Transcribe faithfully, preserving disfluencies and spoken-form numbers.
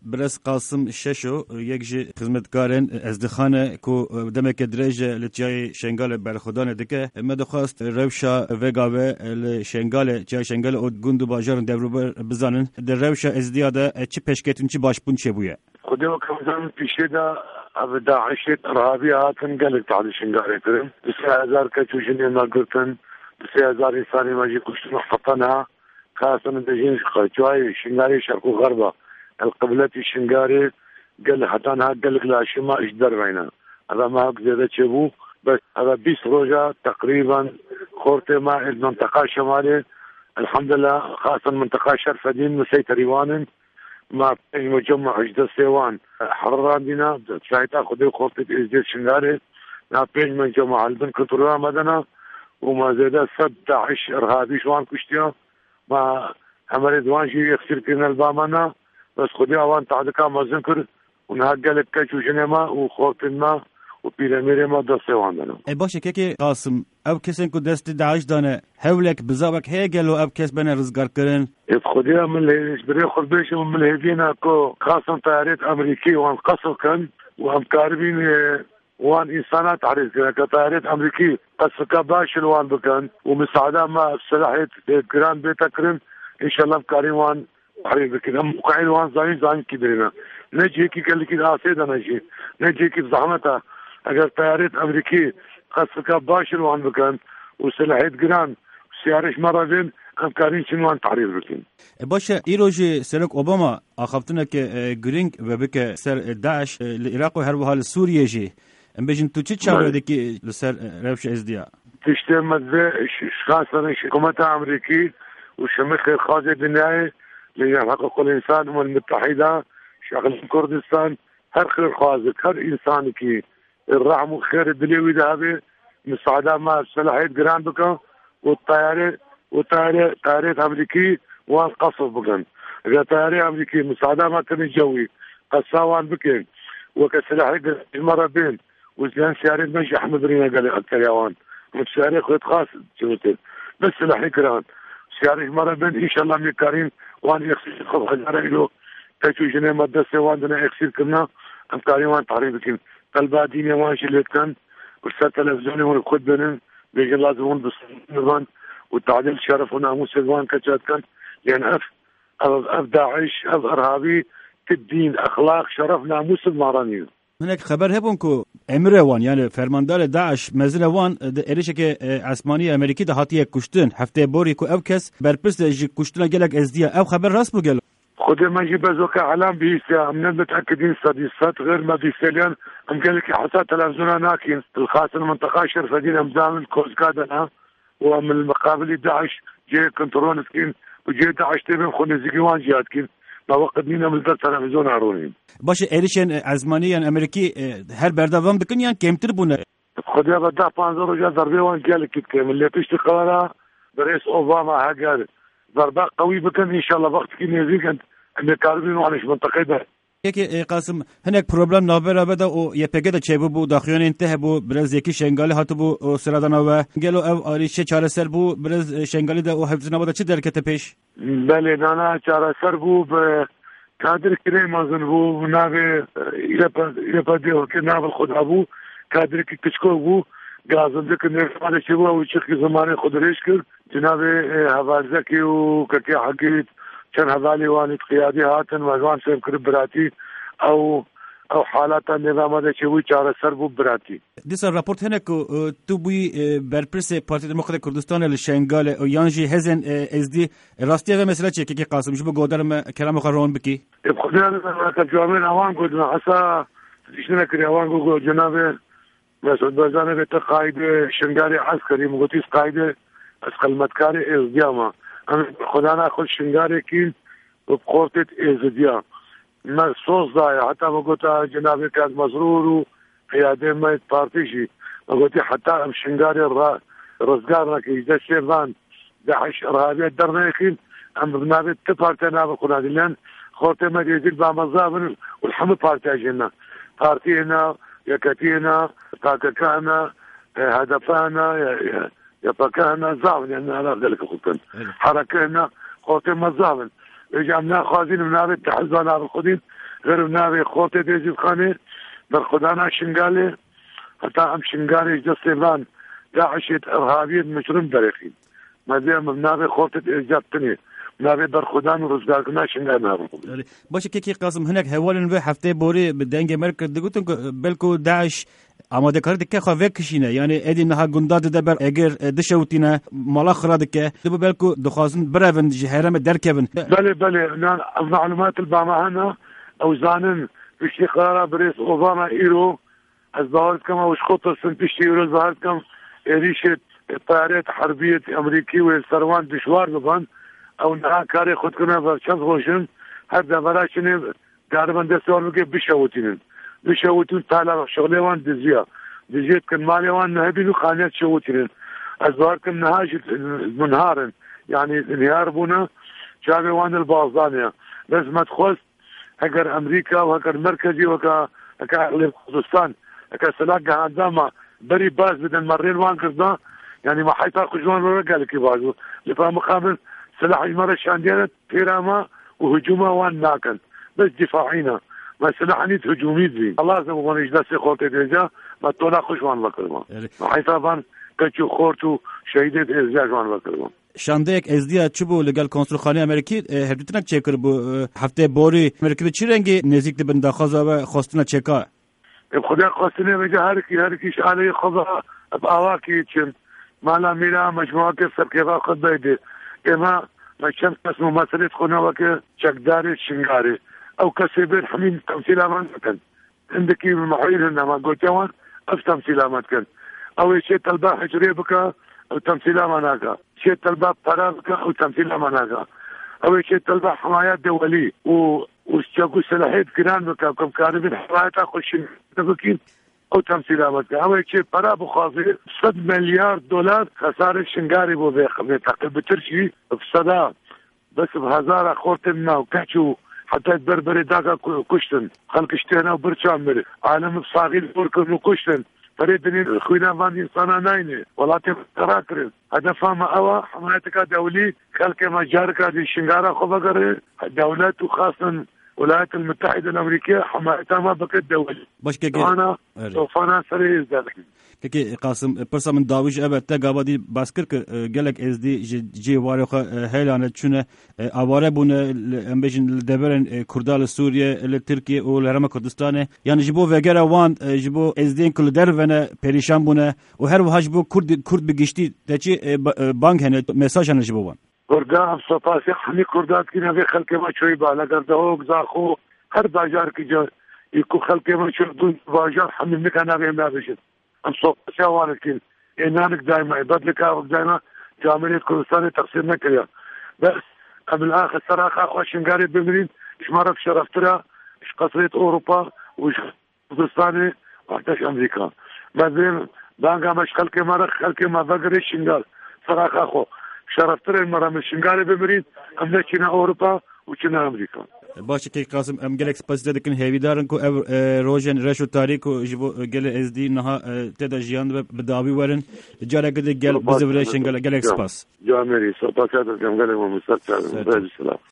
برس قاسم ششو یکجی خدمتکارن از دخانه کو دمک درج لجای شنگال برخودان دکه مدخواست روشا وگاوه لشنگال جای شنگال او گوندو باجارن دبروبر بزنن در روشا ازدیاده چی پشکتون چی باشپون چه بویه خودمو کمزان پیشه دا او داعشت ارهابی هاتن گلک تعدی شنگاله کرن بسه هزار کچوشنی ناگرتن بسه هزار انسانی ماجی کشتن حطنها خاصة دجين جواي شنغاري شرق وغربة القبلة الشنغاري قال حتى أنا قال لك لا شيء ما إجدر بينا هذا ما أقدر أشوفه بس هذا بيس روجا تقريبا خورتي مع المنطقة الشمالية الحمد لله خاصة منطقة شرف دين مسيطر يوان ما مجمع إجدر سيوان حرران دينا شايتا خدي خورتي إجدر شنغاري ما بين مجمع البن كنترول مدنا وما زاد سد داعش إرهابي شوان كشتيا ما عمل دوانشي يخسر كنا البامنا بس خدي اوان تعدكا ما ذكر ونهجلك كشوشنما وخوتنا وبيرامير ما دسواندنا اي باشه كيكي قاسم او كسن كو دست داعش دانه هولك بزابك هيجلو اب كس بنا رزقار كرن خدي من اللي بري خد بيش من الهدينا كو خاصه طيارات امريكي وان قصر كان وان كاربين وان انسانات عريض كطيارات امريكي قصر كباشل وان بكان ومساعدة ما صلاحية جران بيتكرم ان شاء الله بكارين وان عريض بكان هم مقاعد وان زاين زاين كبيرنا نجي كي قال لك الاسيدة نجي نجي كي بزحمتها اگر طيارات امريكي قصر كباشل وان بكان وصلاحية جران سيارش مرة بين امكانين شنوان تعريض بكين باشا ايروجي سرك اوباما اخفتنا ك جرينج وبك سر داعش العراق وهربها لسوريا جي ام بيجن تو تشي تشاور ديكي لسر رفش ازديا تشتم ذا خاصة حكومة امريكي وشمخ خاصة الدنيا اللي حقوق الانسان الامم المتحدة شغل كردستان هر خير خازق هر انسان كي الرحم وخير الدنيوي ذهبي مساعدة ما صلاحية جران بكا والطيارة وطيارة طيارات امريكي وان قصف بكن اذا طيارة امريكي مساعدة ما كان الجوي قصاوان بكن وكسلاحية مرة بين وزيان سيارة ماشي احمد رينا قال اكثر يوان مش سيارة خيط خاص جوتين بس سلاحي كران سيارة مرة بين ان شاء الله ميكارين وان يخسر خذ حجارة له تاچو جنة مدرسة وان دنا يخسر كنا امكارين وان تعريب كن طلبة دينية وان شلت كان ورسالة تلفزيوني وان خد بينن بيجي لازمون بس نظام والتعديل شرف وناموس وان كجات كان لان اف اف داعش اف ارهابي الدين اخلاق شرف ناموس المارانيين هناك خبر هبون كو امره وان يعني فرماندار داعش مزل وان اريشك عثماني امريكي ده هاتيه كشتن هفته بوري كو ابكس برپرس جي كشتنا جلك ازديا او خبر راس بو خد ما جي بزوك اعلام بيسا من متاكدين صديقات غير ما بيسالين ام قال لك حسات تلفزيون ناكين الخاص المنطقه شرف دين امزان كوزكادنا ومن المقابل داعش جي كنترول سكين وجي داعش تبين خن زيوان جاتكين ما وقت مين من التلفزيون عرونين باشه ایریشن عثمانی امریکی هر بردوام بکن یا کمتر بونه خدای بده پنځه روزه ضربه وان قال كده كامل اللي تشتي قرارها برئيس اوباما هاجر ضربه قوي بكن ان شاء الله وقت كي يزيد ان كاربين وانش منطقه ده يكي قاسم هناك بروبلم نابرا بدا او يپگه چبو بو داخيون انتهى بو برز يكي شنگالي هاتو بو سرادانا و گلو او اريشه چاره سر بو برز شنگالي ده او حفظنا بدا چه درکته پیش بله نانا چاره سر بو به كادر كريم مازن بو نابي يبا ديو كي نابل خد ابو كادر كي كشكو بو غازن دك نفاده شبو او شيخ زمانه خد ريشكر جناب حوالزكي وككي حقيت كان هذالي وانت قيادي هاتن وزوان سيب كرب براتي او او حالات النظام هذا شوي چاره سر بو براتي ديس رابورت هناك تو بي برپرس پارتي دموکرات كردستان الشنغال او يانجي هزن اس دي راستي هذا مساله چه كي قاسم شبو گودرم كلام خرون بكي بخدنا ترجمه اوان قلنا عسى شنو كري اوان جو جناب مسعود بازانه بتقايد شنغالي عسكري مغوتيس قايده اسقل متكاري ازدياما خدانا خد شنغالي كين وبقوتة ازديام ما صوص ضايع حتى ما قلت جنابي كان مزرور وقيادين ما يتبارتيشي ما قلت حتى شنغاري الرزقار كي يجد الشيطان داعش ارهابي الدرنا يخين ام بنابي تبارتينا بقنادي لان خورتي ما يزيد بامزابن والحمد بارتاجينا بارتينا يكتينا تاككانا هدفانا يبكانا زعبن يعني هذا ذلك خطن حركنا خورتي ما زعبن جامنا خازين من نار التحزب نار الخدين غير ناوي خوته ديجي خانه برخدانا شنغاله حتى ام شنغالي جسيفان داعش ارهابي مجرم دريخين ما زي ناوي خوته اجابتني ناوي برخدان ورزقنا شنغانا باشه كيكي قاسم هناك هوالن و هفته بوري بدنگ مركز دگوتن بلکو داعش آماده کار دکه خواه کشینه یعنی ایدی نها گنداد دبر اگر دشوتینه مالا خرادکه دبو بلکو دخوازن برافن جهرم درکبن بله بله معلومات البامهانا او زانن بشتي قرار برئيس اوباما ايرو از ظهرت كما وش خطة سنتشتي ايرو ظهرت كم ريشة طيارات حربية امريكية والسروان دشوار ببان او نها كاري خد كنا برشان خوشن هذا براشن داربان دستور بكي بشوتين بشوتين تالا شغلي وان دزيا دزيت كان مالي وان نهبينو خانيات شوتين از ظهرت كم نهاج منهارن يعني انهيار بونا شابي وان البازانيا لازم تخوص هكر امريكا وهكر مركزي وكا هكا كردستان هكا سلاح عندما بري باز بدن مرين وان كردا يعني ما حيطا خجوان ورقا لكي بازو لفا مقابل سلاح المرة شاندينة تيراما وهجوما وان ناكن بس دفاعينا ما سلاح نيت هجومي زي الله لازم وان اجداسي خورتي ديجا ما تونا خجوان لكرما ما حيطا بان كچو خورتو شهيدت ازياج وان لكرما شاندek ezdiya çubu legal konsulxane Ameriki hevditinak çekir bu hafte bori Amerika'da çi rengi nezikli bin daxaza ve xostina çeka. بخدا قصني بجا هركي هركي علي خضا بأواكي تشم مالا ميلا مجموعة كسر كيفا خد بيدي إما ما شمس اسمه مسألة خنا وكي شكداري شنغاري أو كسبين حمين تمثيل أمان كان عندك المحيط هنا ما قلت يوان أف تمثيل أمان كان أو شيء تلبا حجري بك أو تمثيل أماناك شيء تلبا برابك أو تمثيل أماناك أو شيء تلبا حمايات دولي و وشكو سلاحيت كران بك كم كاربين حمايات أخش تبكين أو تمثيل أمانك أو شيء براب خاصي صد مليار دولار خسارة شنغاري بو بيخ بتقل بترشي بصدا بس بهزار خورتنا وكحشو حتى بربري داكا كشتن خلق اشتينا وبرشامر عالم بصاغير بوركن وكشتن فريدني خوينا فان انسانا نايني ولاتي تراكرين هذا فاما اوا حمايتك دولي خلق مجارك دي شنغارا خبقر دولات وخاصة الولايات المتحدة الامريكية حمايتها ما بقت دولي باش كي انا سوفانا سريز ذلك كي قاسم برسا من داويش ابد تقابدي باسكر قالك از دي جي وارخ هيلانه چونه اواره بونه امبيجن دبرن كردال سوريا لتركيا والهرم كردستان يعني جبو وغيرا وان جبو از دي كل درونه پريشان بونه و هر وهاج بو كرد كرد بگشتي تچي بانك هنه مساج هنه جبو وان ورقا سپاس حمي كردات كنا في خلق ما شوي بالا قردوق زاخو هر باجار كي جو يكو خلق ما شو دون باجار حمي مكانا بيما بشد ام صوت شواركين انانك دائما يبدلك دائما جامعية كردستان تقصير نكريا بس قبل اخر صراحة اخوة شنغاري بمرين اش مرف شرفترا اش قصرية اوروبا وش كردستاني وحتاش امريكا بعدين بانقا مش خلقي مرخ خلقي ما بقري شنغال صراحة اخو شرفترا المرة من شنغاري بمرين ام نشينا اوروبا وشنا امريكا باشه که قاسم ام گلک سپاس دادن هیوی دارن کو روزن رشو تاریخ و جبو گل از دی نه تدا جیان به داوی ورن جاره گد گل بزرگش گل گلک سپاس جامعی سپاس دادم گلک و مستقبل